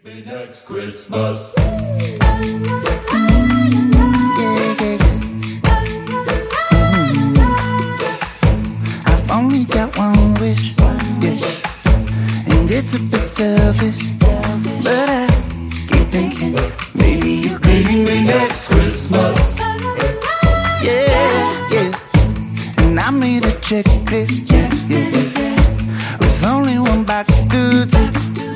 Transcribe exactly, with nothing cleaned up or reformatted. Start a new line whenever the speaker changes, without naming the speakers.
me next Christmas.
Yeah, yeah, yeah. Mm. I've only got one wish, yeah. And it's a bit selfish, but I keep thinking maybe you could
Meet me next Christmas.
Yeah, yeah. And I made a checklist, yeah, yeah, yeah. With only one box to tick.